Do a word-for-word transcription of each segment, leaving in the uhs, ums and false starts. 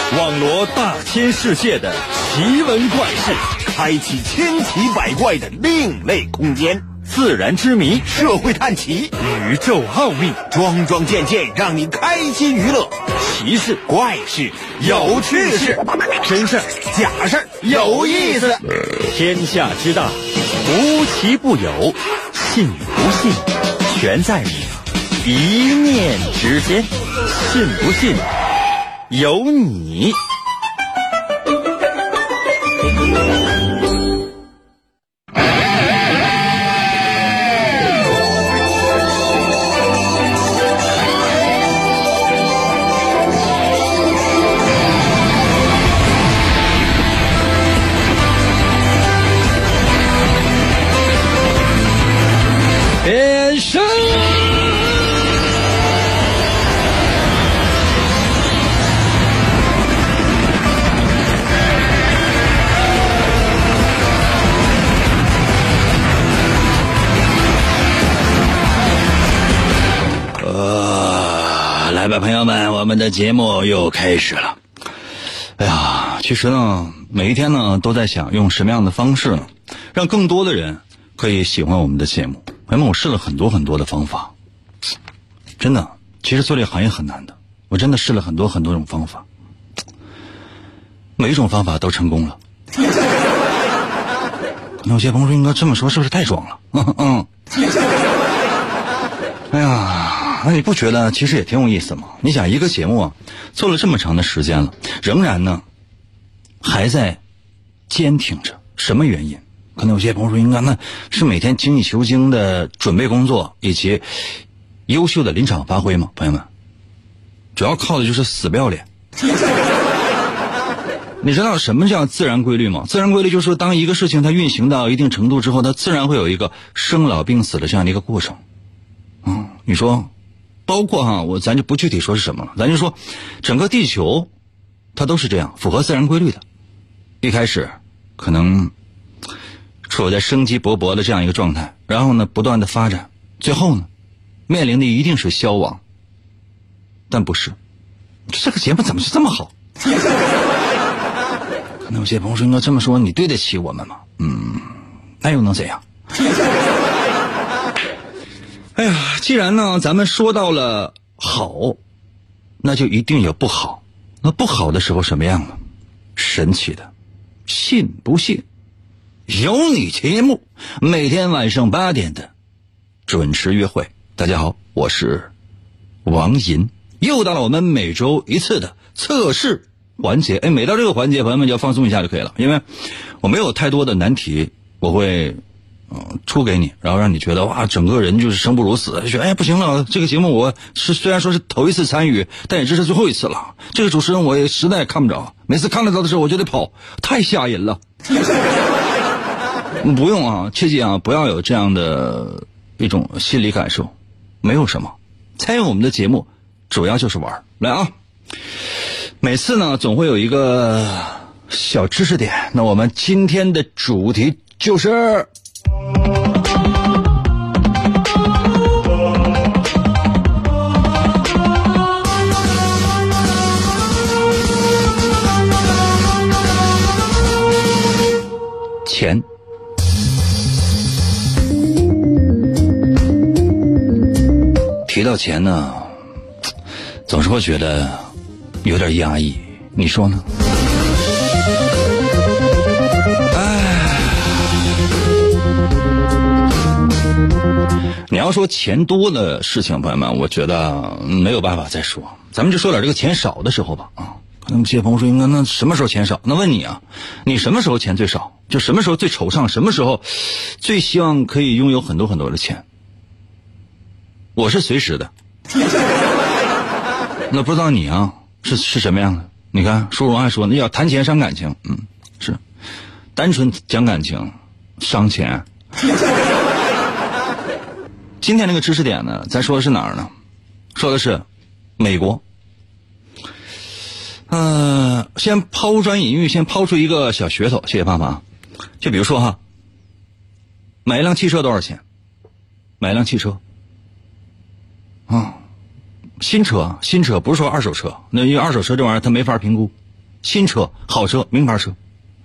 网罗大千世界的奇闻怪事， 开启千奇百怪的另类空间， 自然之谜， 社会探奇， 宇宙奥秘， 桩桩件件让你开心娱乐。 奇事怪事有趣事， 真事假事有意思。 天下之大，无奇不有，信与不信全在你一念之间。信不信由你。变身呃，来吧，朋友们，我们的节目又开始了。哎呀，其实呢，每一天呢，都在想用什么样的方式呢，让更多的人可以喜欢我们的节目。朋友们，我试了很多很多的方法，真的，其实做这个行业很难的，我真的试了很多很多种方法，每一种方法都成功了。有些朋友说，应该这么说是不是太装了？嗯嗯。哎呀，那你不觉得其实也挺有意思吗？你想，一个节目啊，做了这么长的时间了，仍然呢还在坚挺着，什么原因？可能有些朋友说，应该那是每天精益求精的准备工作以及优秀的临场发挥吗？朋友们，主要靠的就是死不要脸。你知道什么叫自然规律吗？自然规律就是说，当一个事情它运行到一定程度之后，它自然会有一个生老病死的这样的一个过程。嗯，你说包括哈，我咱就不具体说是什么了，咱就说整个地球它都是这样，符合自然规律的。一开始可能处在生机勃勃的这样一个状态，然后呢不断的发展，最后呢面临的一定是消亡。但不是，这个节目怎么是这么好？可能有些朋友说，应该这么说，你对得起我们吗？嗯，那又能怎样？哎呀，既然呢咱们说到了好，那就一定有不好。那不好的时候什么样呢？神奇的，信不信有你节目，每天晚上八点的准时约会。大家好，我是王银，又到了我们每周一次的测试环节。哎，每到这个环节，朋友们就要放松一下就可以了，因为我没有太多的难题，我会嗯出给你，然后让你觉得哇，整个人就是生不如死，就觉得哎不行了，这个节目我是虽然说是头一次参与，但也这是最后一次了。这个主持人我也实在看不着，每次看得到的时候我就得跑，太吓人了。不用啊，切记啊，不要有这样的一种心理感受，没有什么。参与我们的节目主要就是玩。来啊，每次呢总会有一个小知识点，那我们今天的主题就是钱。提到钱呢，总是会觉得有点压抑，你说呢？你要说钱多的事情，朋友们，我觉得没有办法再说。咱们就说点这个钱少的时候吧。啊，可能有些朋友说，应该那什么时候钱少？那问你啊，你什么时候钱最少？就什么时候最惆怅？什么时候最希望可以拥有很多很多的钱？我是随时的。那不知道你啊，是是什么样的？你看，书荣还说，那要谈钱伤感情，嗯，是，单纯讲感情伤钱。今天这个知识点呢，咱说的是哪儿呢？说的是美国。呃，先抛砖引玉，先抛出一个小噱头，谢谢爸爸。就比如说哈，买一辆汽车多少钱？买一辆汽车啊，新车新车不是说二手车，那因为二手车这玩意儿它没法评估新车、好车、名牌车，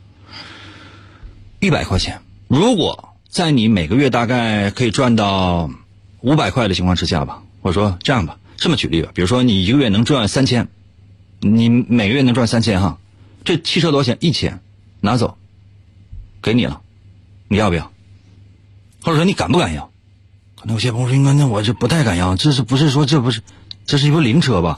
一百块钱。如果在你每个月大概可以赚到五百块的情况之下吧，或者说这样吧，这么举例吧，比如说你一个月能赚三千，你每个月能赚三千哈，这汽车多少钱？一千，拿走，给你了，你要不要？或者说你敢不敢要？可能有些朋友说，那我这不太敢要，这是不是说这不是这是一部灵车吧？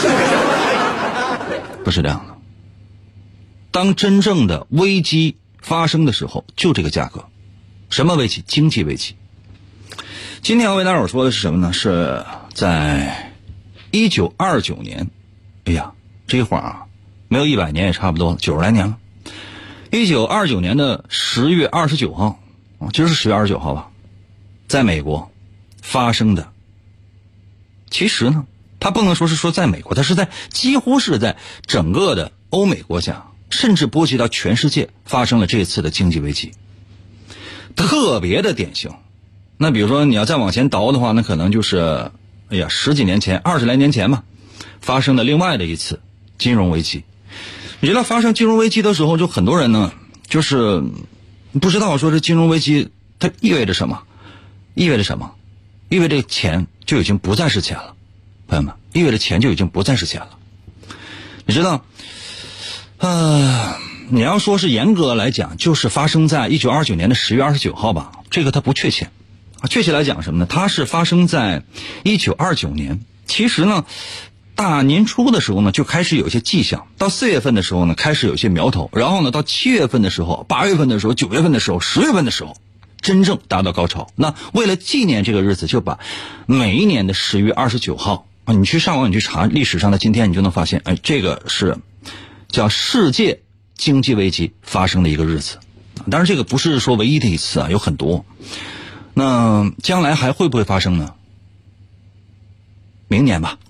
不是这样的。当真正的危机发生的时候，就这个价格。什么危机？经济危机。今天要为大伙说的是什么呢？是在一九二九年，哎呀，这一会儿啊，没有一百年也差不多了，九十来年了。一九二九年的十月二十九号，今儿是十月二十九号吧，在美国发生的。其实呢，它不能说是说在美国，它是在几乎是在整个的欧美国家，甚至波及到全世界，发生了这次的经济危机，特别的典型。那比如说你要再往前倒的话，那可能就是哎呀十几年前二十来年前吧，发生的另外的一次金融危机。你知道发生金融危机的时候，就很多人呢就是不知道说这金融危机它意味着什么，意味着什么意味着钱就已经不再是钱了，朋友们，意味着钱就已经不再是钱了。你知道呃你要说是严格来讲，就是发生在一九二九年的十月二十九号吧，这个它不确切啊。确切来讲什么呢？它是发生在一九二九年。其实呢，大年初的时候呢，就开始有一些迹象；到四月份的时候呢，开始有一些苗头；然后呢，到七月份的时候、八月份的时候、九月份的时候、十月份的时候，真正达到高潮。那为了纪念这个日子，就把每一年的十月二十九号啊，你去上网你去查历史上的今天，你就能发现，哎，这个是叫世界经济危机发生的一个日子。当然这个不是说唯一的一次啊，有很多。那将来还会不会发生呢？明年吧。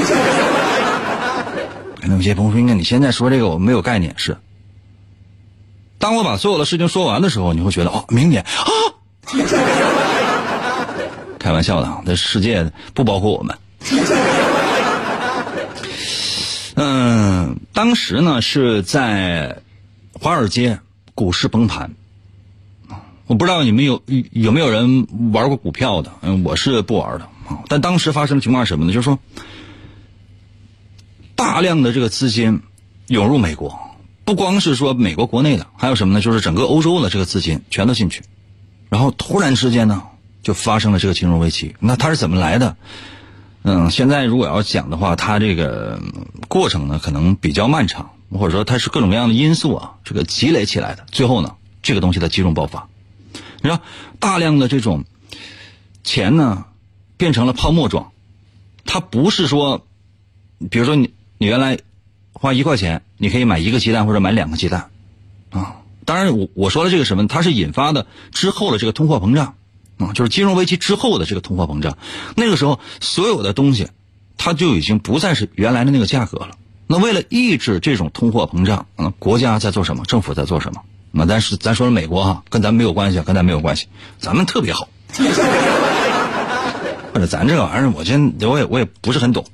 那有些朋友说，你现在说这个我没有概念。是当我把所有的事情说完的时候，你会觉得哦，明年啊，开玩笑的啊，这世界不包括我们。嗯，当时呢是在华尔街股市崩盘。我不知道你们有有没有人玩过股票的，嗯，我是不玩的啊。但当时发生的情况是什么呢？就是说，大量的这个资金涌入美国，不光是说美国国内的，还有什么呢？就是整个欧洲的这个资金全都进去，然后突然之间呢，就发生了这个金融危机。那它是怎么来的？嗯，现在如果要讲的话，它这个过程呢，可能比较漫长，或者说它是各种各样的因素啊，这个积累起来的，最后呢，这个东西的集中爆发。你知道，大量的这种钱呢，变成了泡沫状。它不是说，比如说你你原来花一块钱，你可以买一个鸡蛋或者买两个鸡蛋啊。当然我我说的这个什么，它是引发的之后的这个通货膨胀啊，就是金融危机之后的这个通货膨胀。那个时候所有的东西它就已经不再是原来的那个价格了。那为了抑制这种通货膨胀，嗯，国家在做什么？政府在做什么？那咱是咱说了美国哈，跟咱没有关系，跟咱没有关系，咱们特别好。或者咱这个玩意儿，我真我也我也不是很懂。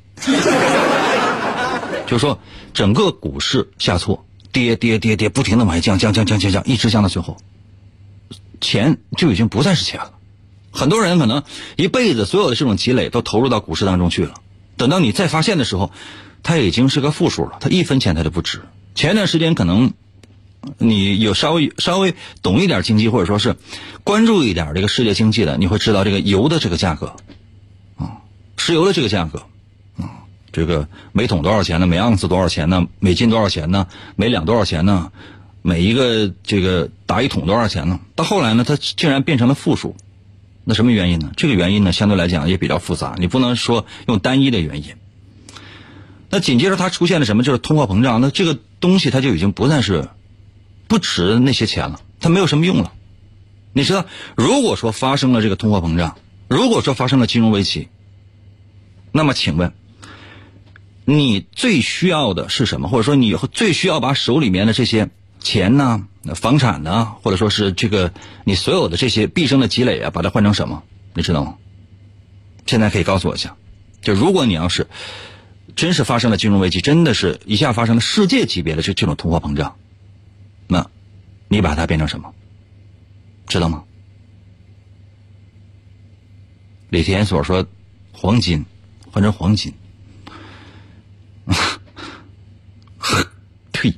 就是说，整个股市下挫，跌跌跌跌，不停的往下降降降降降降，一直降到最后，钱就已经不再是钱了。很多人可能一辈子所有的这种积累都投入到股市当中去了，等到你再发现的时候，它已经是个负数了，它一分钱它就不值。前一段时间可能你有稍微稍微懂一点经济，或者说是关注一点这个世界经济的，你会知道这个油的这个价格啊，石油的这个价格啊，这个每桶多少钱呢？每盎司多少钱呢？每斤多少钱呢？每两多少钱呢？每一个这个打一桶多少钱呢？到后来呢，它竟然变成了负数。那什么原因呢？这个原因呢，相对来讲也比较复杂，你不能说用单一的原因。那紧接着它出现了什么？就是通货膨胀。那这个东西它就已经不再是不值那些钱了，它没有什么用了。你知道，如果说发生了这个通货膨胀，如果说发生了金融危机，那么请问你最需要的是什么？或者说你最需要把手里面的这些钱呢、房产呢，或者说是这个你所有的这些毕生的积累啊，把它换成什么？你知道吗？现在可以告诉我一下，就如果你要是真是发生了金融危机，真的是一下发生了世界级别的这这种通货膨胀，那你把它变成什么？知道吗？李田所说黄金换成黄金，呸，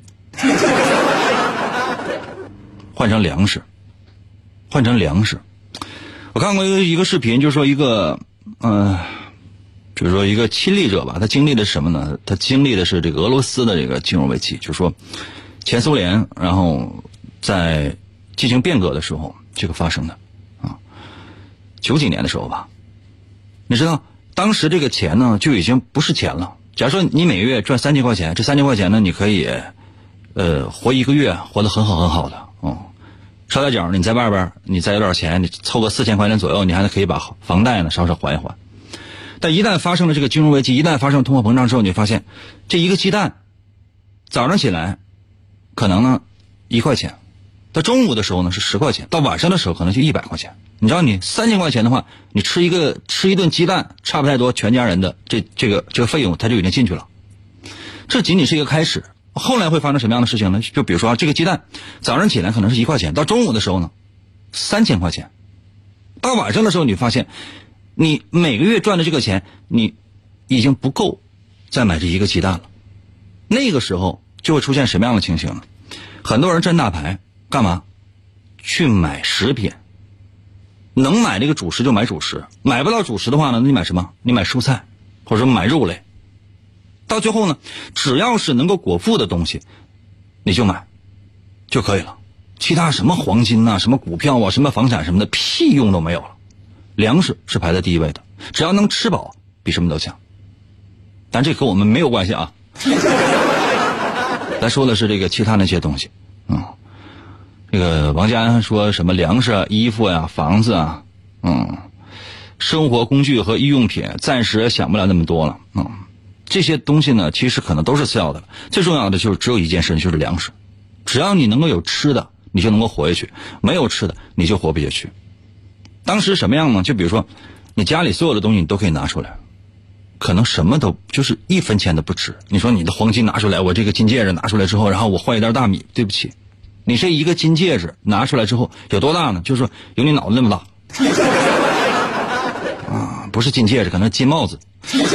换成粮食，换成粮食。我看过一个一个视频，就说一个呃就是说一个亲历者吧，他经历的是什么呢？他经历的是这个俄罗斯的这个金融危机，就是说前苏联然后在进行变革的时候这个发生的啊，九几年的时候吧。你知道当时这个钱呢就已经不是钱了。假如说你每个月赚三千块钱，这三千块钱呢你可以呃活一个月，活得很好很好的哦。捎带脚你在外边你再有点钱，你凑个四千块钱左右，你还可以把房贷呢稍稍还一还。但一旦发生了这个金融危机，一旦发生通货膨胀之后，你发现这一个鸡蛋早上起来可能呢一块钱，到中午的时候呢是十块钱，到晚上的时候可能就一百块钱。你知道你三千块钱的话，你吃一个吃一顿鸡蛋差不太多，全家人的这这个这个费用它就已经进去了。这仅仅是一个开始，后来会发生什么样的事情呢？就比如说这个鸡蛋早上起来可能是一块钱，到中午的时候呢三千块钱，到晚上的时候你发现你每个月赚的这个钱你已经不够再买这一个鸡蛋了。那个时候就会出现什么样的情形呢？很多人占大牌干嘛？去买食品，能买这个主食就买主食，买不到主食的话呢，你买什么？你买蔬菜或者说买肉类。到最后呢，只要是能够果腹的东西你就买就可以了，其他什么黄金啊什么股票啊什么房产什么的屁用都没有了。粮食是排在第一位的，只要能吃饱比什么都强。但这和我们没有关系啊。咱说的是这个其他那些东西。嗯，这个王家安说什么粮食啊衣服呀、啊、房子啊，嗯，生活工具和医用品暂时想不了那么多了。嗯，这些东西呢其实可能都是次要的，最重要的就是只有一件事，就是粮食。只要你能够有吃的你就能够活下去，没有吃的你就活不下去。当时什么样呢？就比如说你家里所有的东西你都可以拿出来，可能什么都就是一分钱都不值。你说你的黄金拿出来，我这个金戒指拿出来之后，然后我换一袋大米，对不起，你这一个金戒指拿出来之后有多大呢？就是说有你脑子那么大啊，不是金戒指，可能金帽子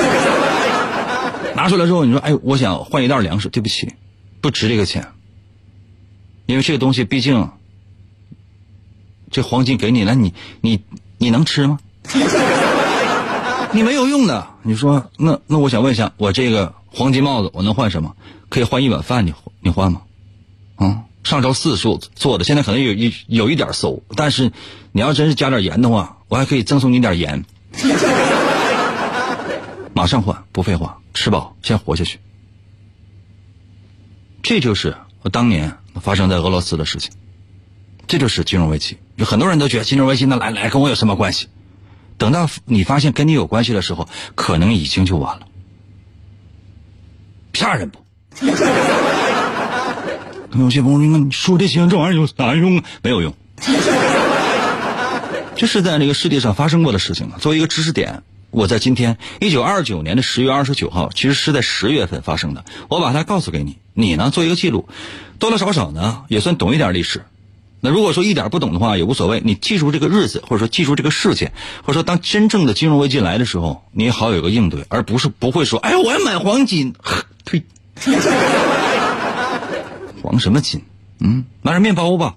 拿出来之后你说哎，我想换一袋粮食，对不起，不值这个钱。因为这个东西毕竟这黄金给你了，你你你能吃吗？你没有用的。你说那那我想问一下，我这个黄金帽子我能换什么？可以换一碗饭，你你换吗？嗯，上周四做做的，现在可能有一有一点馊，但是你要真是加点盐的话，我还可以赠送你点盐。马上换，不废话，吃饱先活下去。这就是我当年发生在俄罗斯的事情，这就是金融危机。有很多人都觉得金融危机那来来跟我有什么关系？等到你发现跟你有关系的时候，可能已经就晚了。吓人不？有些朋友说你说这些这玩意儿有啥用？没有用。这是在这个世界上发生过的事情啊。作为一个知识点，我在今天一九二九年的十月二十九号，其实是在十月份发生的，我把它告诉给你，你呢做一个记录，多多少少呢也算懂一点历史。那如果说一点不懂的话也无所谓，你记住这个日子，或者说记住这个事件，或者说当真正的金融危机来的时候，你也好有个应对，而不是不会说哎我要买黄金，呸，黄什么金？嗯，买点面包吧。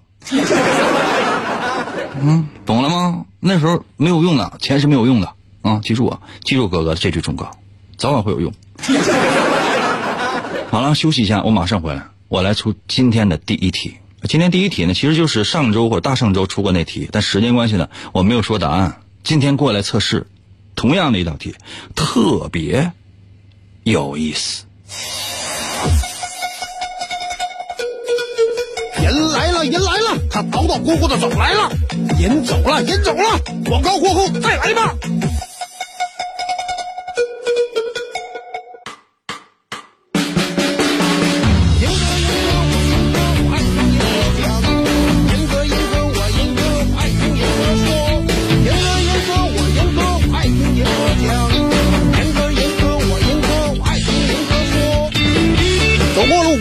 嗯，懂了吗？那时候没有用的，钱是没有用的啊！记住啊，记住哥哥这句忠告，早晚会有用。好了，休息一下，我马上回来，我来出今天的第一题。今天第一题呢，其实就是上周或者大上周出过那题，但时间关系呢，我没有说答案。今天过来测试，同样的一道题，特别有意思。 人来了，人来了，他叨叨咕咕的走来了，人走了，人走了，广告过后再来吧。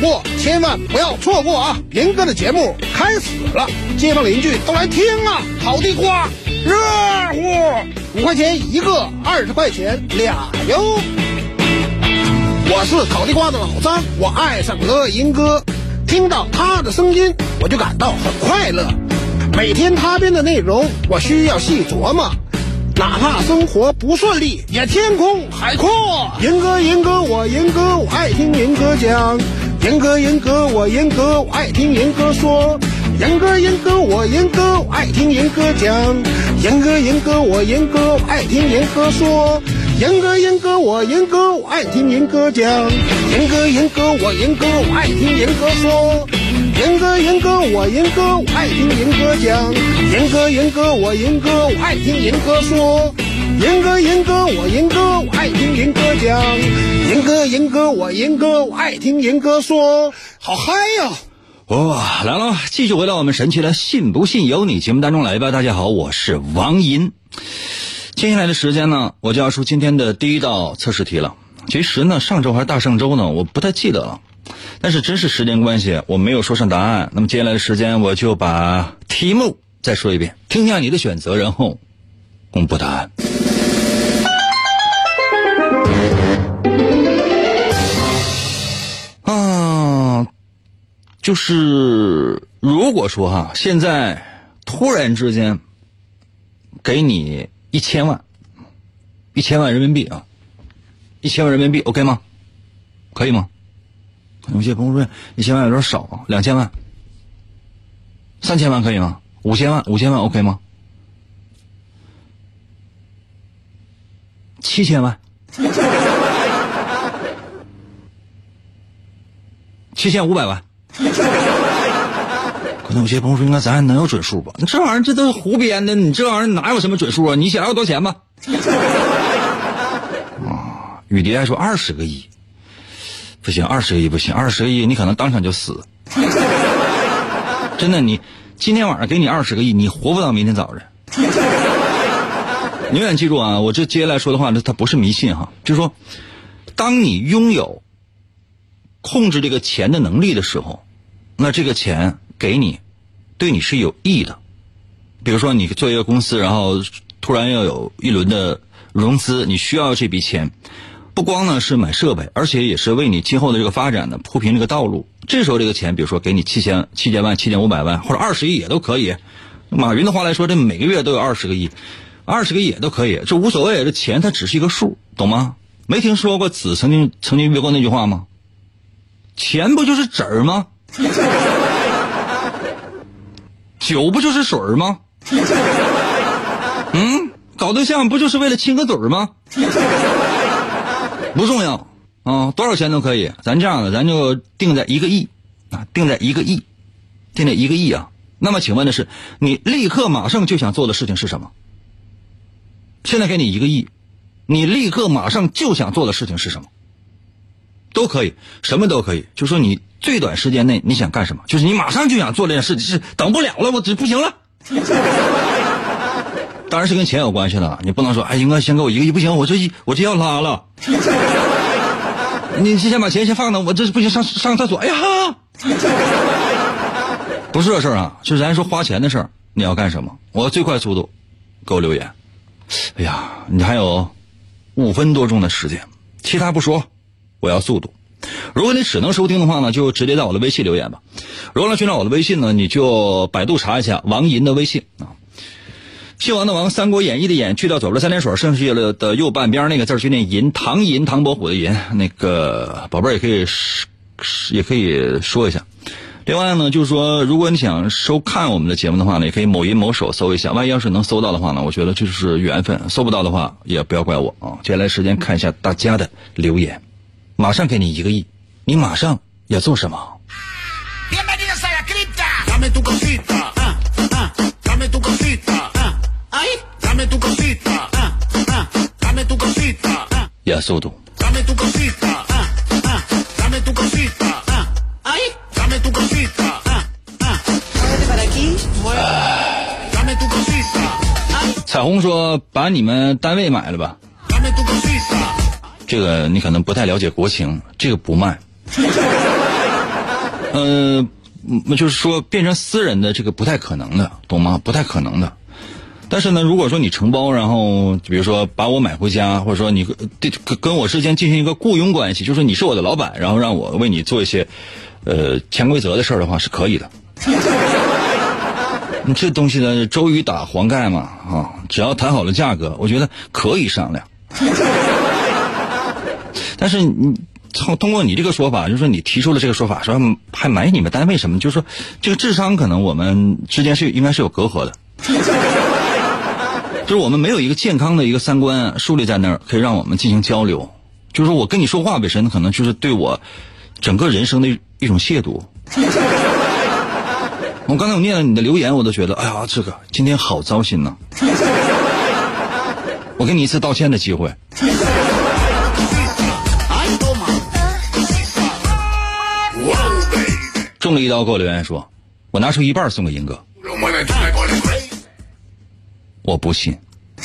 过，千万不要错过啊！银哥的节目开始了，街坊邻居都来听啊！烤地瓜热乎，五块钱一个，二十块钱俩哟。我是烤地瓜的老张，我爱上了银哥，听到他的声音我就感到很快乐。每天他编的内容我需要细琢磨，哪怕生活不顺利也天空海阔。银哥银哥我银哥我爱听银哥讲，银哥银哥我银哥我爱听银哥说，银哥银哥我银哥我爱听银哥讲，银哥银哥我银哥我爱听银哥说，银哥银哥我银哥我爱听银哥讲，银哥银哥我银哥我爱听银哥说，银哥银哥我银哥我爱听银哥讲，银哥银哥我银哥我爱听银哥说，银哥银哥我银哥我爱听银哥讲，银哥银哥我银哥我爱听银哥说，好嗨呀！ 哇，来了，继续回到我们神奇的信不信由你节目当中来吧。大家好，我是王银。接下来的时间呢，我就要出今天的第一道测试题了。其实呢，上周还是大上周呢，我不太记得了。但是真是时间关系，我没有说上答案。那么接下来的时间，我就把题目再说一遍，听一下你的选择，然后公布答案。啊，就是如果说哈，现在突然之间给你一千万，一千万人民币啊，一千万人民币 ，OK 吗？可以吗？有些朋友说一千万有点少，两千万、三千万可以吗？五千万，五千万 OK 吗？七千万，七千五百万。可能有些朋友说，应该咱还能有准数吧？这玩意儿这都是胡编的，你这玩意儿哪有什么准数啊？你想要多少钱吧？啊，雨蝶还说二十个亿。不行，二十个亿不行，二十个亿你可能当场就死。真的，你今天晚上给你二十个亿，你活不到明天早晨。永远记住啊，我这接下来说的话，它不是迷信哈，就是说，当你拥有控制这个钱的能力的时候，那这个钱给你，对你是有益的。比如说，你做一个公司，然后突然要有一轮的融资，你需要这笔钱。不光呢是买设备，而且也是为你今后的这个发展呢铺平这个道路。这时候这个钱，比如说给你七千七千万、七千五百万，或者二十亿也都可以。马云的话来说，这每个月都有二十个亿，二十个亿也都可以，这无所谓。这钱它只是一个数，懂吗？没听说过子曾经曾经约过那句话吗？钱不就是纸儿吗？酒不就是水儿吗？嗯，搞对象不就是为了亲个嘴儿吗？不重要啊，多少钱都可以。咱这样的，咱就定在一个亿啊，定在一个亿，定在一个亿啊。那么，请问的是，你立刻马上就想做的事情是什么？现在给你一个亿，你立刻马上就想做的事情是什么？都可以，什么都可以。就说你最短时间内你想干什么，就是你马上就想做这件事情，是等不了了，我只不行了。当然是跟钱有关系的，你不能说，哎，应该先给我一个亿，不行，我这一我这要拉了。你先把钱先放那，我这不行，上上厕所。哎呀，不是这事儿啊，就是咱说花钱的事儿，你要干什么？我最快速度，给我留言。哎呀，你还有五分多钟的时间，其他不说，我要速度。如果你只能收听的话呢，就直接在我的微信留言吧。如果要寻找我的微信呢，你就百度查一下王银的微信啊。姓王的王，三国演义的演，去掉左边三点水，剩下了的右半边那个字就念银，唐银，唐伯虎的银。那个宝贝儿也可以也可以说一下。另外呢，就是说，如果你想收看我们的节目的话呢，也可以某音某手搜一下。万一要是能搜到的话呢，我觉得这就是缘分；搜不到的话，也不要怪我啊。接下来时间看一下大家的留言，马上给你一个亿，你马上要做什么？要速度。彩虹说把你们单位买了吧，这个你可能不太了解国情，这个不卖。 呃，就是说变成私人的这个不太可能的，懂吗？不太可能的。但是呢，如果说你承包，然后比如说把我买回家，或者说你跟跟我之间进行一个雇佣关系，就是说你是我的老板，然后让我为你做一些呃潜规则的事儿的话，是可以的。你这东西呢，周瑜打黄盖嘛，啊，只要谈好了价格，我觉得可以商量。但是你通通过你这个说法，就是说你提出了这个说法，说还买你们单位什么，就是说这个智商可能我们之间是应该是有隔阂的。就是我们没有一个健康的一个三观树立在那儿，可以让我们进行交流。就是说我跟你说话本身可能就是对我整个人生的一种亵渎。我刚才我念了你的留言，我都觉得哎呀，这个今天好糟心呐。我给你一次道歉的机会。中了一刀给我留言说，我拿出一半送给英哥。我不信。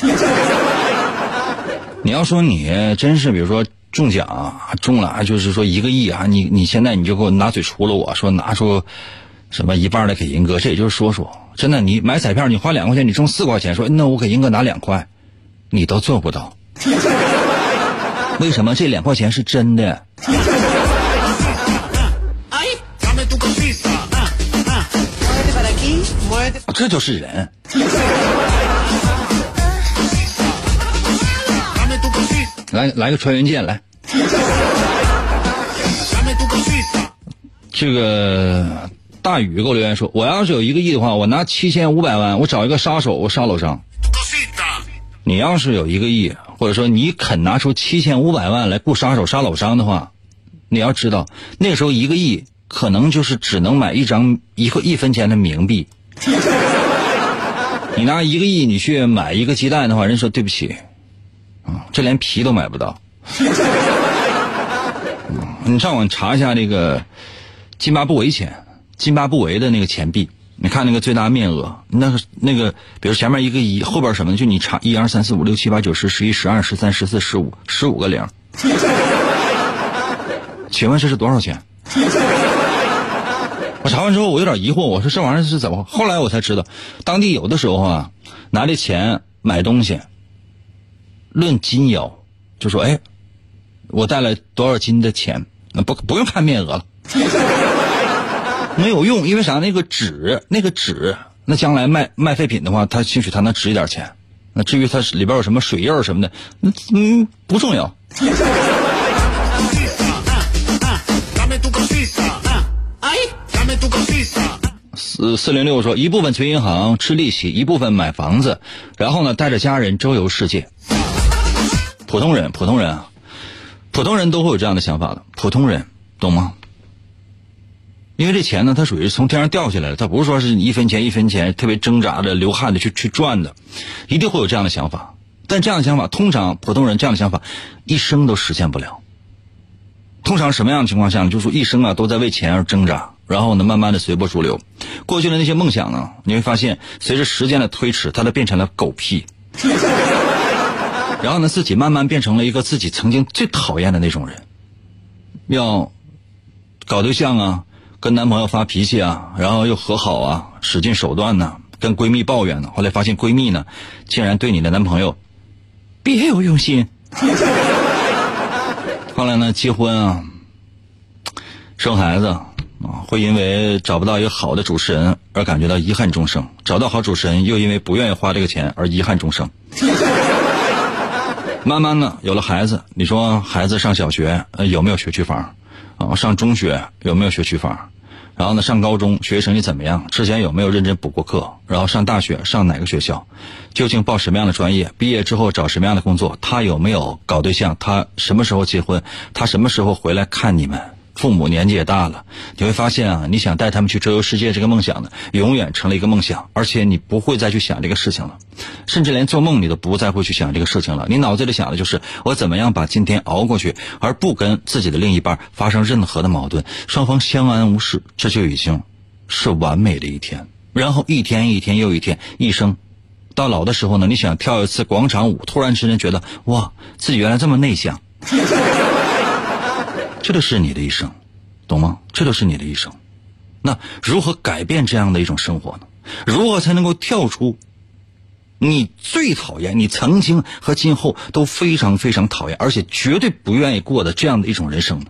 你要说你真是比如说中奖中了，就是说一个亿啊，你你现在你就给我拿嘴除了我说拿出什么一半来给英哥，这也就是说说，真的你买彩票你花两块钱你中四块钱，说那我给英哥拿两块，你都做不到。为什么？这两块钱是真的。这就是人。来来个穿云箭来。这个大宇给我留言说，我要是有一个亿的话，我拿七千五百万，我找一个杀手，我杀老张。你要是有一个亿，或者说你肯拿出七千五百万来雇杀手杀老张的话，你要知道那个时候一个亿可能就是只能买一张一个一分钱的冥币。你拿一个亿你去买一个鸡蛋的话，人说对不起啊，这连皮都买不到。你上网查一下那个津巴布韦钱，津巴布韦的那个钱币，你看那个最大面额，那个那个比如前面一个一，后边什么的，就你查一二三四五六七八九十十一十二十三十四十五十五个零。请问这是多少钱？我查完之后我有点疑惑，我说这玩意儿是怎么？后来我才知道，当地有的时候啊，拿这钱买东西论斤要，就说哎，我带了多少斤的钱，不不用看面额了。没有用，因为啥？那个纸，那个纸，那将来卖卖废品的话，它兴许它能值一点钱。那至于它里边有什么水印什么的，嗯，不重要。四四零六说，一部分存银行吃利息，一部分买房子，然后呢带着家人周游世界。普通人，普通人啊，普通人都会有这样的想法的，普通人，懂吗？因为这钱呢，它属于是从天上掉下来的，它不是说是一分钱一分钱特别挣扎的流汗的去去赚的，一定会有这样的想法。但这样的想法，通常普通人这样的想法一生都实现不了。通常什么样的情况下呢？就是说一生啊都在为钱而挣扎，然后呢慢慢的随波逐流。过去的那些梦想呢，你会发现随着时间的推迟，它都变成了狗屁。然后呢自己慢慢变成了一个自己曾经最讨厌的那种人，要搞对象啊，跟男朋友发脾气啊，然后又和好啊，使尽手段呢，跟闺蜜抱怨呢，后来发现闺蜜呢竟然对你的男朋友别有用心。后来呢结婚啊，生孩子啊，会因为找不到一个好的主持人而感觉到遗憾终生，找到好主持人又因为不愿意花这个钱而遗憾终生。慢慢呢有了孩子，你说孩子上小学、呃、有没有学区房啊？上中学有没有学区房？然后呢上高中学习成绩怎么样？之前有没有认真补过课？然后上大学上哪个学校？究竟报什么样的专业？毕业之后找什么样的工作？他有没有搞对象？他什么时候结婚？他什么时候回来看你们？父母年纪也大了，你会发现啊，你想带他们去周游世界这个梦想呢，永远成了一个梦想，而且你不会再去想这个事情了，甚至连做梦你都不再会去想这个事情了。你脑子里想的就是我怎么样把今天熬过去，而不跟自己的另一半发生任何的矛盾，双方相安无事，这就已经是完美的一天。然后一天一天又一天，一生到老的时候呢，你想跳一次广场舞，突然之间觉得哇，自己原来这么内向。这就是你的一生，懂吗？这就是你的一生。 那如何改变这样的一种生活呢？如何才能够跳出你最讨厌，你曾经和今后都非常非常讨厌，而且绝对不愿意过的这样的一种人生呢？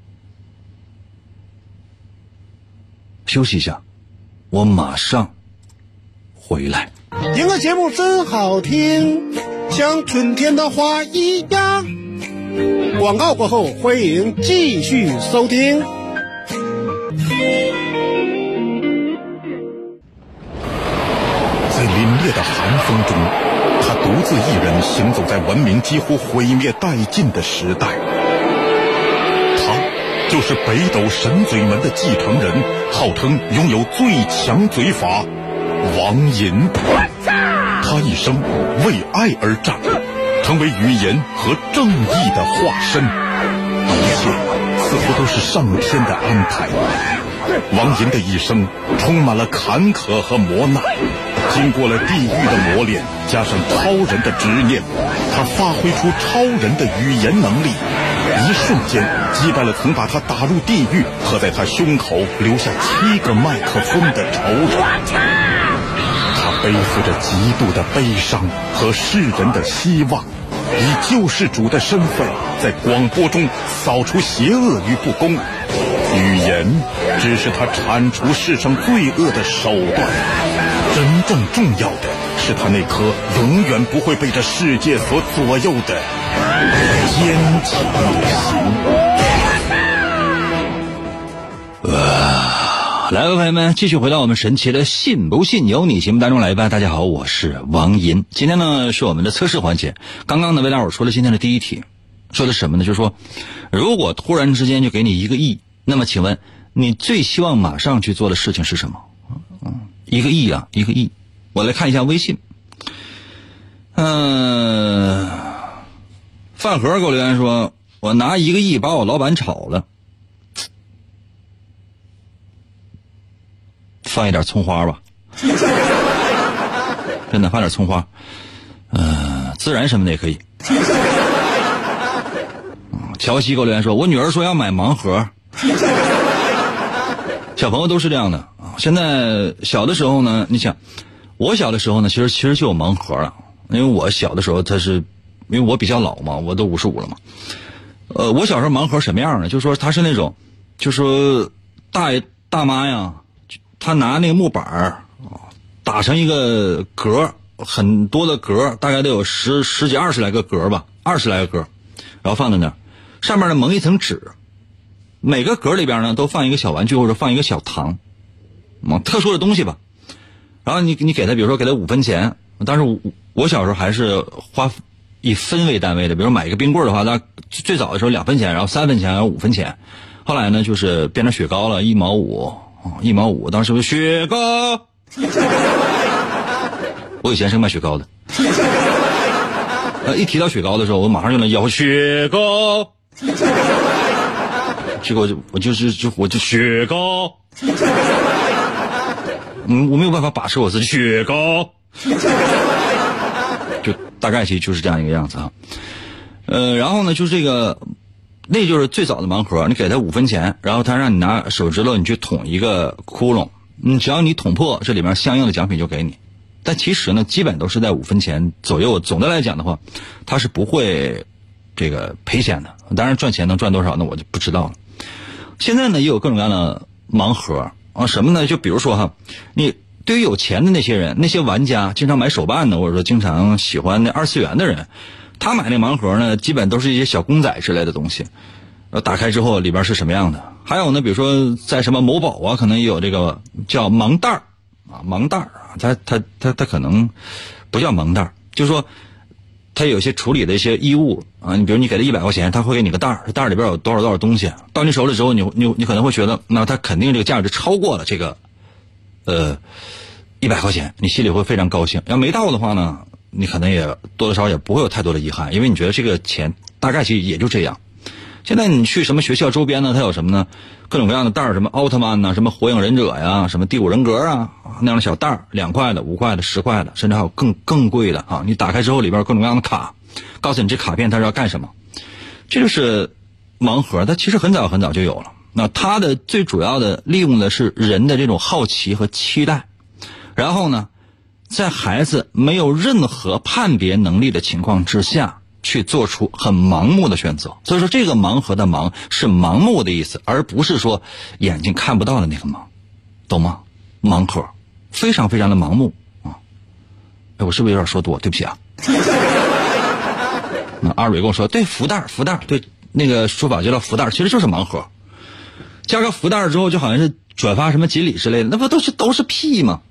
休息一下，我马上回来。 听个节目真好听，像春天的花一样。广告过后，欢迎继续收听。 在凛冽的寒风中，他独自一人行走在文明几乎毁灭殆尽的时代。他就是北斗神嘴门的继承人，号称拥有最强嘴法王银。他一生为爱而战，成为语言和正义的化身，一切似乎都是上天的安排。王银的一生充满了坎坷和磨难，经过了地狱的磨练，加上超人的执念，他发挥出超人的语言能力，一瞬间击败了曾把他打入地狱和在他胸口留下七个麦克风的仇人。他背负着极度的悲伤和世人的希望，以救世主的身份在广播中扫除邪恶与不公。语言只是他铲除世上罪恶的手段，真正重要的是他那颗永远不会被这世界所左右的坚强的心。 来吧，朋友们，继续回到我们神奇的信不信由你节目当中来吧。大家好，我是王银。今天呢是我们的测试环节。刚刚呢为大伙说了今天的第一题，说的什么呢？就是说，如果突然之间就给你一个亿，那么请问你最希望马上去做的事情是什么？嗯，一个亿啊，一个亿。我来看一下微信。嗯、呃，饭盒给我留言说，我拿一个亿把我老板炒了。放一点葱花吧，真的放点葱花，呃，孜然什么的也可以。乔西给我留言说，我女儿说要买盲盒。小朋友都是这样的啊。现在小的时候呢，你想，我小的时候呢，其实其实就有盲盒了，因为我小的时候他是，因为我比较老嘛，我都五十五了嘛。呃，我小时候盲盒什么样呢？就是说他是那种，就是说大大妈呀。他拿那个木板儿打成一个格，很多的格，大概得有十十几二十来个格吧，二十来个格，然后放在那儿，上面呢蒙一层纸，每个格里边呢都放一个小玩具或者放一个小糖，嗯，特殊的东西吧。然后你你给他，比如说给他五分钱，但是我我小时候还是花以分为单位的，比如买一个冰棍的话，那最早的时候两分钱，然后三分钱，然后五分钱，后来呢就是变成雪糕了，一毛五。一毛五，当时是雪糕。我以前是卖雪糕的，呃，一提到雪糕的时候，我马上就能要雪糕。这个我就我就是就我就雪糕。嗯，我没有办法把持我自己雪糕。就大概其实就是这样一个样子啊。呃，然后呢，就是这个。那就是最早的盲盒，你给他五分钱，然后他让你拿手指头你去捅一个窟窿，嗯，只要你捅破，这里面相应的奖品就给你。但其实呢，基本都是在五分钱左右。总的来讲的话，他是不会这个赔钱的。当然赚钱能赚多少，那我就不知道了。现在呢，也有各种各样的盲盒啊，什么呢？就比如说哈，你对于有钱的那些人，那些玩家经常买手办的，或者说经常喜欢那二次元的人。他买那盲盒呢，基本都是一些小公仔之类的东西，呃，打开之后里边是什么样的？还有呢，比如说在什么某宝啊，可能也有这个叫盲袋儿啊，盲袋儿啊，它它它它可能不叫盲袋儿，就是说它有些处理的一些衣物啊，你比如你给他一百块钱，他会给你个袋儿，袋儿里边有多少多少东西，到你手里之后，你你你可能会觉得，那他肯定这个价值超过了这个呃一百块钱，你心里会非常高兴。要没到的话呢？你可能也多多少少也不会有太多的遗憾，因为你觉得这个钱大概其实也就这样。现在你去什么学校周边呢？它有什么呢？各种各样的袋儿，什么奥特曼呐、啊，什么火影忍者呀，什么第五人格啊，那样的小袋儿，两块的、五块的、十块的，甚至还有更更贵的啊！你打开之后里边各种各样的卡，告诉你这卡片它是要干什么。这就是盲盒，它其实很早很早就有了那它的最主要的利用的是人的这种好奇和期待，然后呢在孩子没有任何判别能力的情况之下去做出很盲目的选择。所以说这个盲盒的盲是盲目的意思，而不是说眼睛看不到的那个盲，懂吗？盲盒非常非常的盲目啊！哎，我是不是有点说多？对不起啊。那二伟跟我说，对，福袋福袋，对，那个说法就叫福袋，其实就是盲盒。加个福袋之后就好像是转发什么锦鲤之类的，那不都是都是屁吗？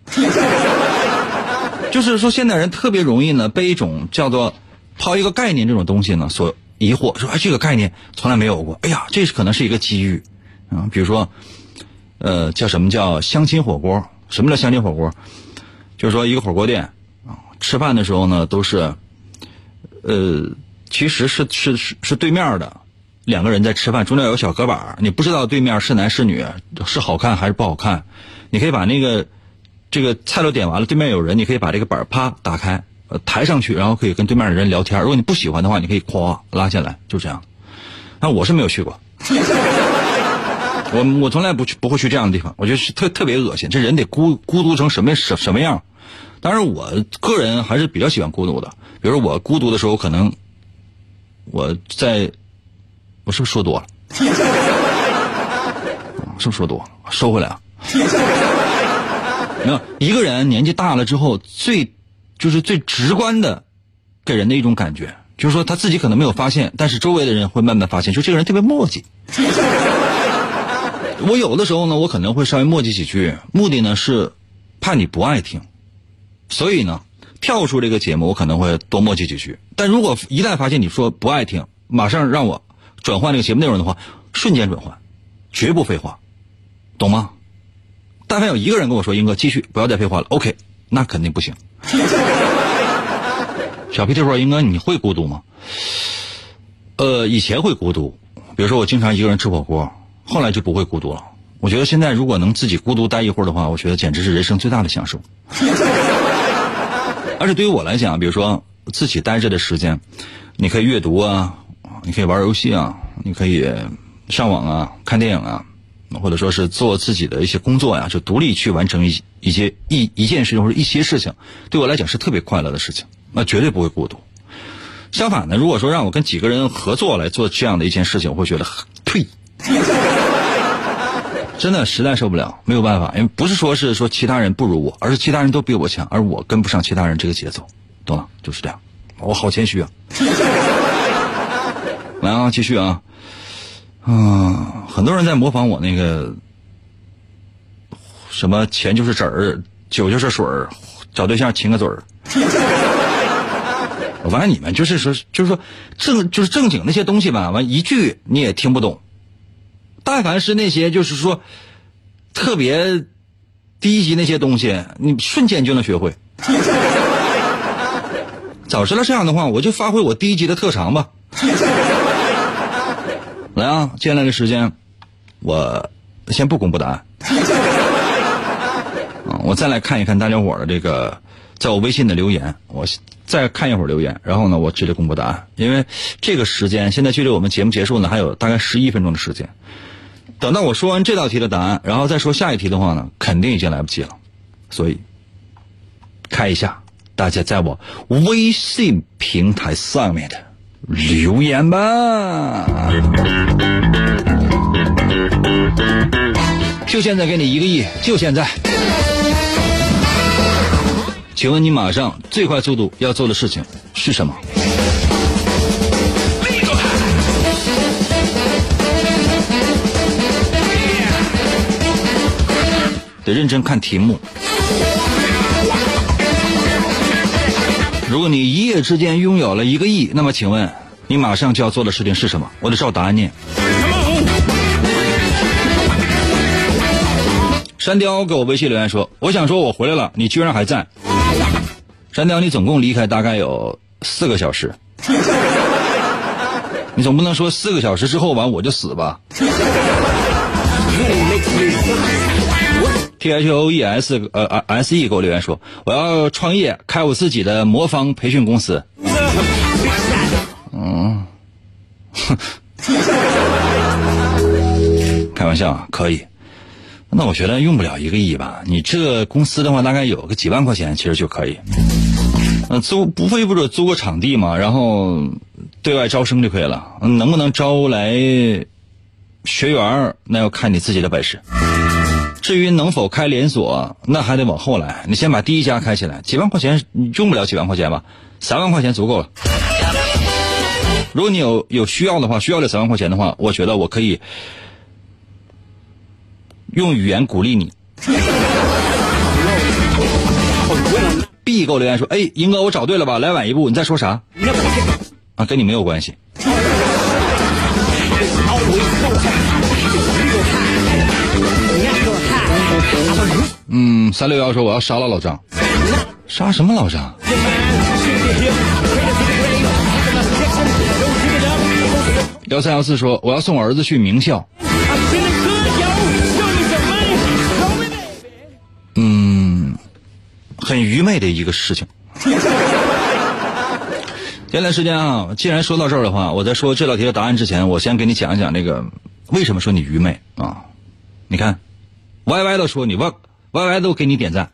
就是说现代人特别容易呢被一种叫做抛一个概念这种东西呢所疑惑，说哎这个概念从来没有过，哎呀这是可能是一个机遇啊。比如说呃叫什么叫相亲火锅，什么叫相亲火锅？就是说一个火锅店啊，吃饭的时候呢都是呃其实是是是是对面的两个人在吃饭，中间有小隔板，你不知道对面是男是女，是好看还是不好看，你可以把那个这个菜都点完了，对面有人，你可以把这个板啪打开，呃抬上去，然后可以跟对面的人聊天。如果你不喜欢的话，你可以咵拉下来，就这样。那我是没有去过，我我从来不去不会去这样的地方，我觉得是特特别恶心，这人得孤孤独成什么什什么样。当然我个人还是比较喜欢孤独的，比如说我孤独的时候，可能我在我是不是说多了？是不是说多了？收回来啊！没有，一个人年纪大了之后，最就是最直观的给人的一种感觉，就是说他自己可能没有发现，但是周围的人会慢慢发现，就这个人特别磨叽。我有的时候呢，我可能会稍微磨叽几句，目的呢是怕你不爱听，所以呢跳出这个节目我可能会多磨叽几句。但如果一旦发现你说不爱听，马上让我转换这个节目内容的话，瞬间转换，绝不废话，懂吗？但凡有一个人跟我说英哥继续不要再废话了 OK， 那肯定不行。小皮特说英哥你会孤独吗？呃以前会孤独，比如说我经常一个人吃火锅，后来就不会孤独了。我觉得现在如果能自己孤独待一会儿的话，我觉得简直是人生最大的享受。而且对于我来讲，比如说自己待着的时间，你可以阅读啊，你可以玩游戏啊，你可以上网啊，看电影啊，或者说是做自己的一些工作呀，就独立去完成一一些一一件事情或者一些事情，对我来讲是特别快乐的事情，那绝对不会孤独。相反呢，如果说让我跟几个人合作来做这样的一件事情，我会觉得退，真的实在受不了，没有办法，因为不是说是说其他人不如我，而是其他人都比我强，而我跟不上其他人这个节奏，懂了？就是这样。我好谦虚啊。来啊，继续啊。嗯，很多人在模仿我那个什么钱就是纸儿，酒就是水儿，找对象亲个嘴儿。我发现你们就是说就是说正就是正经那些东西吧，完一句你也听不懂。但凡是那些就是说特别低级那些东西，你瞬间就能学会。早知道这样的话，我就发挥我低级的特长吧。来啊，接下来的时间我先不公布答案。啊，我再来看一看大家伙的这个在我微信的留言，我再看一会儿留言，然后呢我直接公布答案。因为这个时间现在距离我们节目结束呢还有大概十一分钟的时间，等到我说完这道题的答案，然后再说下一题的话呢，肯定已经来不及了。所以看一下大家在我微信平台上面的留言吧。就现在给你一个亿，就现在。请问你马上最快速度要做的事情是什么？得认真看题目。如果你一夜之间拥有了一个亿，那么请问你马上就要做的事情是什么？我得照答案念。山雕给我微信留言说，我想说我回来了，你居然还在。山雕，你总共离开大概有四个小时，你总不能说四个小时之后完我就死吧。T H O E S 呃 S E 给我留言说，我要创业，开我自己的魔方培训公司。嗯， 开玩笑啊，可以。那我觉得用不了一个亿吧，你这公司的话大概有个几万块钱其实就可以。呃，租不非不是租个场地嘛，然后对外招生就可以了。能不能招来学员，那要看你自己的本事。至于能否开连锁，那还得往后来。你先把第一家开起来，几万块钱你用不了几万块钱吧，三万块钱足够了。如果你有有需要的话，需要这三万块钱的话，我觉得我可以用语言鼓励你。B 给我留言说，哎，英哥我找对了吧，来晚一步，你在说啥啊？跟你没有关系。嗯，三六幺说我要杀了老张。杀什么老张？幺三幺四说我要送儿子去名校。嗯，很愚昧的一个事情。接下来时间啊，既然说到这儿的话，我在说这道题的答案之前，我先给你讲一讲这个为什么说你愚昧啊？你看 Y Y 都说你 Y Y 都给你点赞。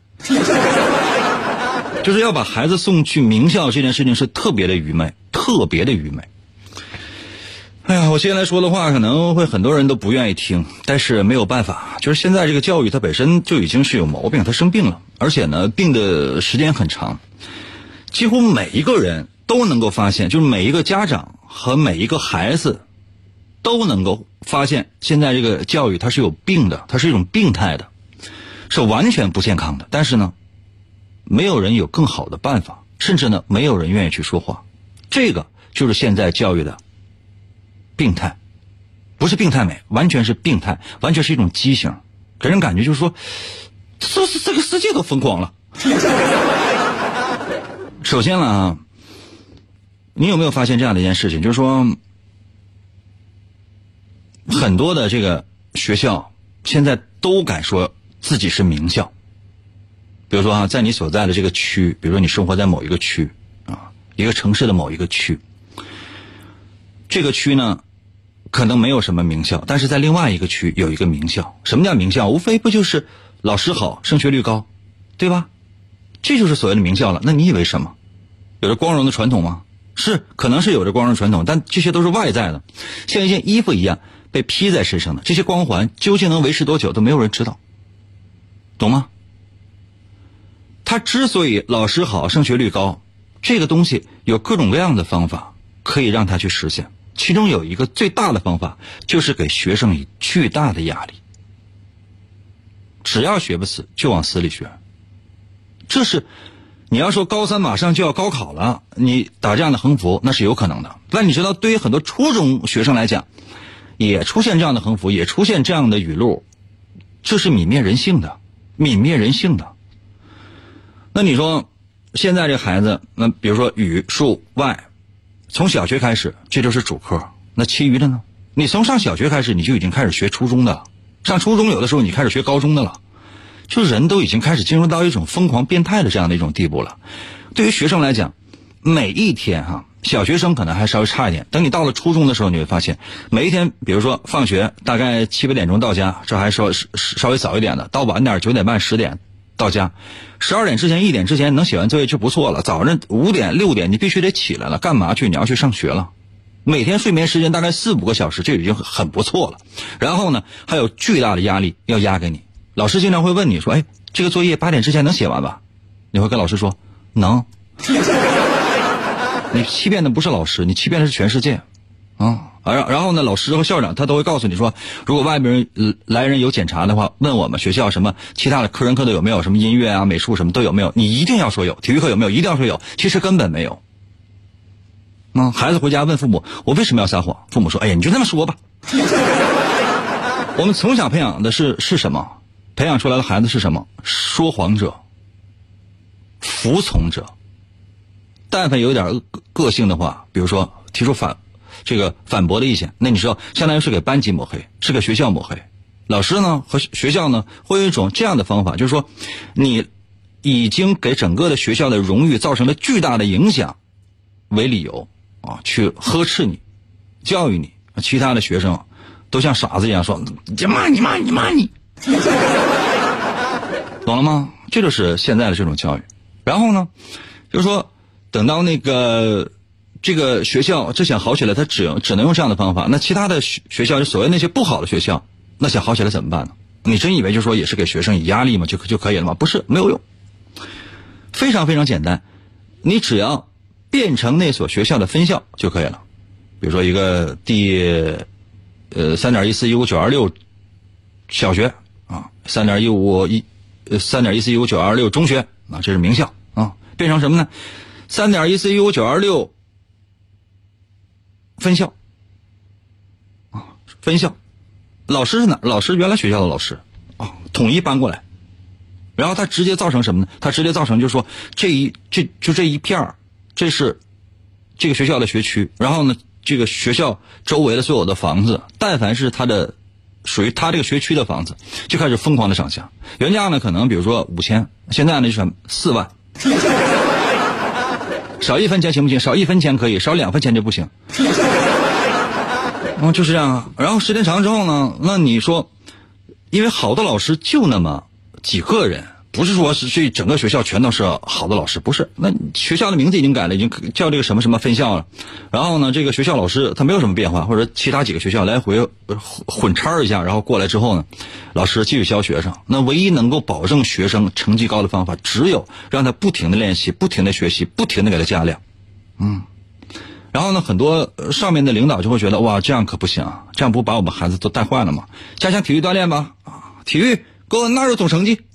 就是要把孩子送去名校这件事情是特别的愚昧，特别的愚昧。哎呀，我接下来说的话可能会很多人都不愿意听，但是没有办法，就是现在这个教育它本身就已经是有毛病，它生病了，而且呢病的时间很长。几乎每一个人都能够发现，就是每一个家长和每一个孩子都能够发现，现在这个教育它是有病的，它是一种病态的，是完全不健康的。但是呢没有人有更好的办法，甚至呢没有人愿意去说话。这个就是现在教育的病态，不是病态美，完全是病态，完全是一种畸形，给人感觉就是说这这个世界都疯狂了。首先了啊，你有没有发现这样的一件事情，就是说很多的这个学校现在都敢说自己是名校。比如说啊，在你所在的这个区，比如说你生活在某一个区啊，一个城市的某一个区，这个区呢可能没有什么名校，但是在另外一个区有一个名校。什么叫名校？无非不就是老师好，升学率高，对吧？这就是所谓的名校了。那你以为什么？有着光荣的传统吗？是，可能是有着光荣传统，但这些都是外在的，像一件衣服一样被披在身上的。这些光环究竟能维持多久都没有人知道，懂吗？他之所以老师好，升学率高，这个东西有各种各样的方法可以让他去实现。其中有一个最大的方法，就是给学生以巨大的压力。只要学不死，就往死里学。这是你要说高三马上就要高考了，你打这样的横幅那是有可能的。但你知道，对于很多初中学生来讲，也出现这样的横幅，也出现这样的语录，这是泯灭人性的，泯灭人性的。那你说现在这孩子，那比如说语数外，从小学开始这就是主科，那其余的呢？你从上小学开始你就已经开始学初中的了，上初中有的时候你开始学高中的了，就人都已经开始进入到一种疯狂变态的这样的一种地步了。对于学生来讲，每一天哈、啊，小学生可能还稍微差一点，等你到了初中的时候，你会发现每一天，比如说放学大概七八点钟到家，这还稍稍微早一点的，到晚点九点半十点到家，十二点之前一点之前能写完作业就不错了。早上五点六点你必须得起来了，干嘛去？你要去上学了。每天睡眠时间大概四五个小时，这已经很不错了。然后呢，还有巨大的压力要压给你。老师经常会问你说：“哎，这个作业八点之前能写完吧？”你会跟老师说：“能。”你欺骗的不是老师，你欺骗的是全世界啊！然后呢，老师和校长他都会告诉你说，如果外边人来人有检查的话，问我们学校什么其他的科任课都有没有，什么音乐啊、美术什么都有没有，你一定要说有。体育课有没有？一定要说有。其实根本没有。嗯，孩子回家问父母，我为什么要撒谎？父母说，哎呀，你就这么说吧。我们从小培养的是是什么？培养出来的孩子是什么？说谎者，服从者。但凡有点个性的话，比如说提出反这个反驳的意见，那你知道相当于是给班级抹黑，是给学校抹黑。老师呢和学校呢会有一种这样的方法，就是说你已经给整个的学校的荣誉造成了巨大的影响为理由啊，去呵斥你，教育你，其他的学生都像傻子一样说你骂你骂你骂你，懂了吗？这就是现在的这种教育。然后呢，就是说等到那个这个学校这想好起来，他只只能用这样的方法。那其他的学学校，就所谓那些不好的学校，那想好起来怎么办呢？你真以为就说也是给学生以压力吗？就就可以了吗？不是，没有用。非常非常简单，你只要变成那所学校的分校就可以了。比如说一个第呃三点一四一五九二六小学啊，三点一五一呃三点一四一五九二六中学啊，这是名校啊，变成什么呢？三点一四一五九二六分校啊，分校。老师是哪？老师原来学校的老师啊，统一搬过来，然后他直接造成什么呢？他直接造成就是说这一这就这一片这是这个学校的学区，然后呢，这个学校周围的所有的房子，但凡是他的属于他这个学区的房子，就开始疯狂的涨价。原价呢可能比如说五千，现在呢就是四万，少一分钱行不行？少一分钱可以，少两分钱就不行。嗯，就是这样啊。然后时间长之后呢，那你说，因为好的老师就那么几个人，不是说是这整个学校全都是好的老师，不是。那学校的名字已经改了，已经叫这个什么什么分校了。然后呢，这个学校老师他没有什么变化，或者其他几个学校来回混掺一下，然后过来之后呢，老师继续教学生。那唯一能够保证学生成绩高的方法，只有让他不停的练习，不停的学习，不停的给他加量。嗯。然后呢，很多上面的领导就会觉得，哇，这样可不行，这样不把我们孩子都带坏了吗？加强体育锻炼吧，啊，体育给我纳入总成绩，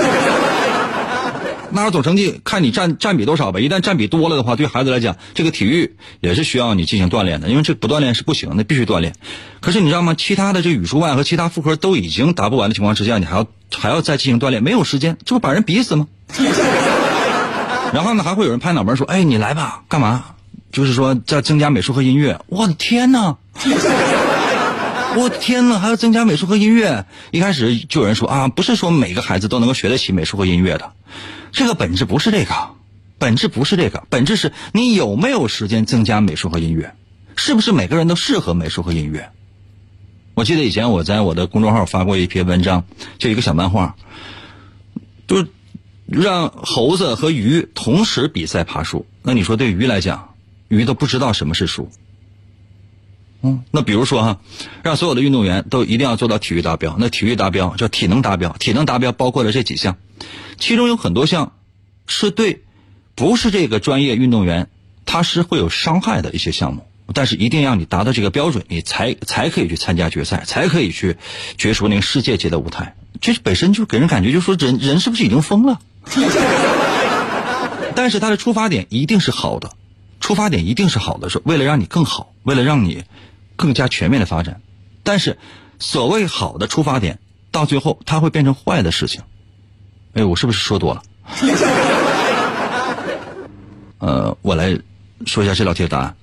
纳入总成绩，看你占占比多少呗。一旦占比多了的话，对孩子来讲，这个体育也是需要你进行锻炼的，因为这不锻炼是不行的，必须锻炼。可是你知道吗？其他的这语数外和其他副科都已经答不完的情况之下，你还要还要再进行锻炼，没有时间，这不把人逼死吗？然后呢，还会有人拍脑门说，哎，你来吧，干嘛？就是说在增加美术和音乐。我的天哪，我的天哪，还要增加美术和音乐。一开始就有人说啊，不是说每个孩子都能够学得起美术和音乐的，这个本质不是这个，本质不是这个，本质是你有没有时间增加美术和音乐，是不是每个人都适合美术和音乐。我记得以前我在我的公众号发过一篇文章，就一个小漫画，就是让猴子和鱼同时比赛爬树。那你说对鱼来讲，鱼都不知道什么是输。嗯，那比如说哈，让所有的运动员都一定要做到体育达标。那体育达标叫体能达标，体能达标包括了这几项，其中有很多项是对不是这个专业运动员他是会有伤害的一些项目，但是一定让你达到这个标准，你才才可以去参加决赛，才可以去角逐那个世界级的舞台。这本身就给人感觉就是说人人是不是已经疯了？但是他的出发点一定是好的。出发点一定是好的，是为了让你更好，为了让你更加全面的发展。但是所谓好的出发点，到最后它会变成坏的事情。哎，我是不是说多了？呃，我来说一下这道题的答案。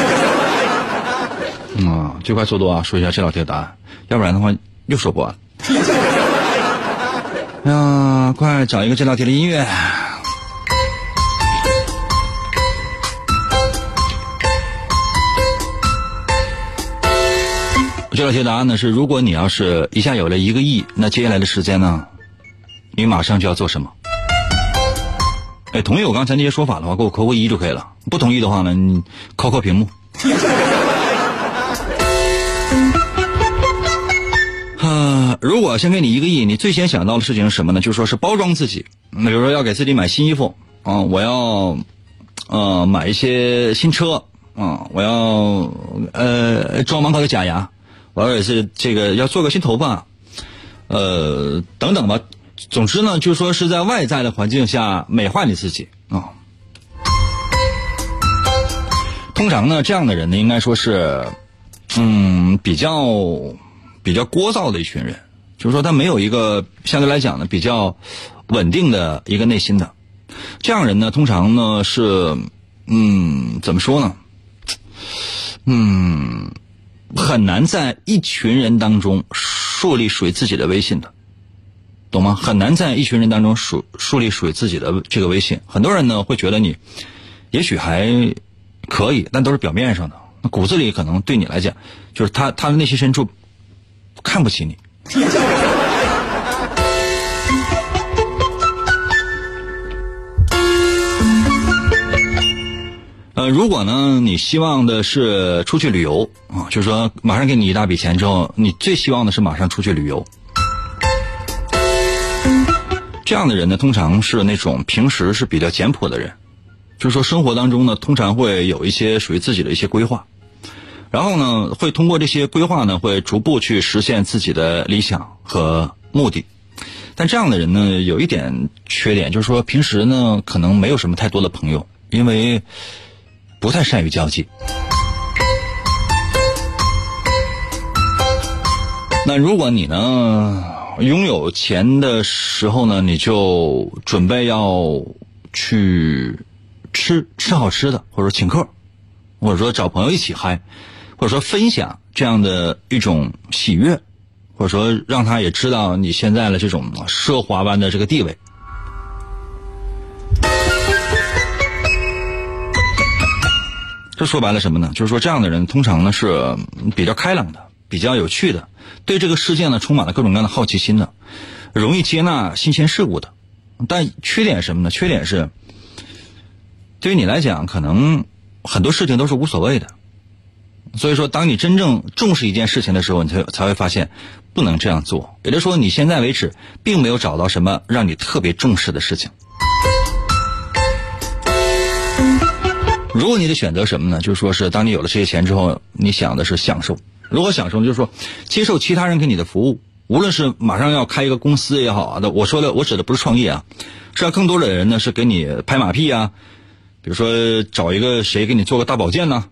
嗯，最快速度啊，说一下这道题的答案，要不然的话又说不完。啊，快找一个这道题的音乐。这道题答案呢是，如果你要是一下有了一个亿，那接下来的时间呢，你马上就要做什么？哎，同意我刚才那些说法的话，给我扣个一就可以了。不同意的话呢，你扣扣屏幕。啊，如果先给你一个亿，你最先想到的事情是什么呢？就说是包装自己。那比如说要给自己买新衣服啊，我要呃买一些新车啊，我要呃装满口的假牙。我也是这个要做个新头发，呃，等等吧。总之呢，就说是在外在的环境下美化你自己啊。通常呢，这样的人呢，应该说是，嗯，比较比较聒噪的一群人，就是说他没有一个相对来讲呢比较稳定的一个内心的。这样人呢，通常呢是，嗯，怎么说呢？嗯。很难在一群人当中树立属于自己的威信的，懂吗？很难在一群人当中树树立属于自己的这个威信。很多人呢会觉得你也许还可以，但都是表面上的，骨子里可能对你来讲，就是他他的内心深处看不起你。呃，如果呢，你希望的是出去旅游啊，就是说马上给你一大笔钱之后，你最希望的是马上出去旅游。这样的人呢，通常是那种平时是比较简朴的人，就是说生活当中呢，通常会有一些属于自己的一些规划，然后呢，会通过这些规划呢，会逐步去实现自己的理想和目的。但这样的人呢，有一点缺点，就是说平时呢，可能没有什么太多的朋友，因为不太善于交际。那如果你呢拥有钱的时候呢，你就准备要去吃吃好吃的，或者说请客，或者说找朋友一起嗨，或者说分享这样的一种喜悦，或者说让他也知道你现在的这种奢华般的这个地位。这说白了什么呢？就是说这样的人通常呢是比较开朗的，比较有趣的，对这个世界呢充满了各种各样的好奇心的，容易接纳新鲜事物的。但缺点什么呢？缺点是对于你来讲，可能很多事情都是无所谓的。所以说当你真正重视一件事情的时候，你才才会发现不能这样做。也就是说你现在为止并没有找到什么让你特别重视的事情。如果你的选择什么呢？就是说是当你有了这些钱之后，你想的是享受。如果享受就是说接受其他人给你的服务，无论是马上要开一个公司也好啊，我说的我指的不是创业啊，是要更多的人呢是给你拍马屁啊，比如说找一个谁给你做个大保健呢、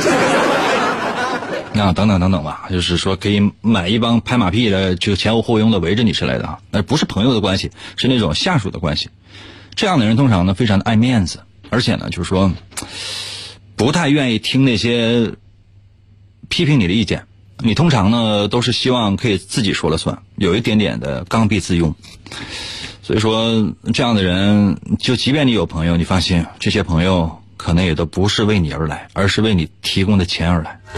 啊，那等等等等吧，就是说可以买一帮拍马屁的，就前后后拥的围着你之类的啊，那不是朋友的关系，是那种下属的关系。这样的人通常呢非常的爱面子，而且呢就是说不太愿意听那些批评你的意见，你通常呢都是希望可以自己说了算，有一点点的刚愎自用。所以说这样的人，就即便你有朋友，你发现这些朋友可能也都不是为你而来，而是为你提供的钱而来。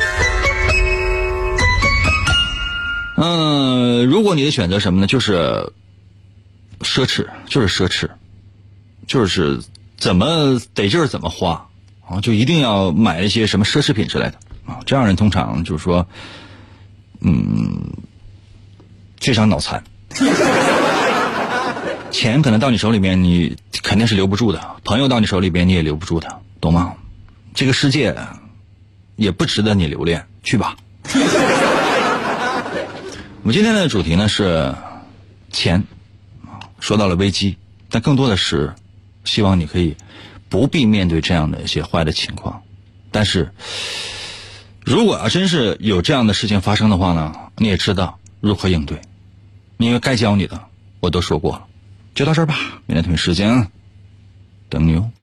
嗯，如果你的选择什么呢？就是奢侈，就是奢侈，就是怎么得劲儿怎么花啊，就一定要买一些什么奢侈品之类的啊。这样人通常就是说，嗯，非常脑残。钱可能到你手里面，你肯定是留不住的；朋友到你手里边，你也留不住的，懂吗？这个世界也不值得你留恋，去吧。我们今天的主题呢是钱，说到了危机，但更多的是希望你可以不必面对这样的一些坏的情况。但是如果要真是有这样的事情发生的话呢，你也知道如何应对，因为该教你的我都说过了。就到这儿吧，明天同一时间等你哦。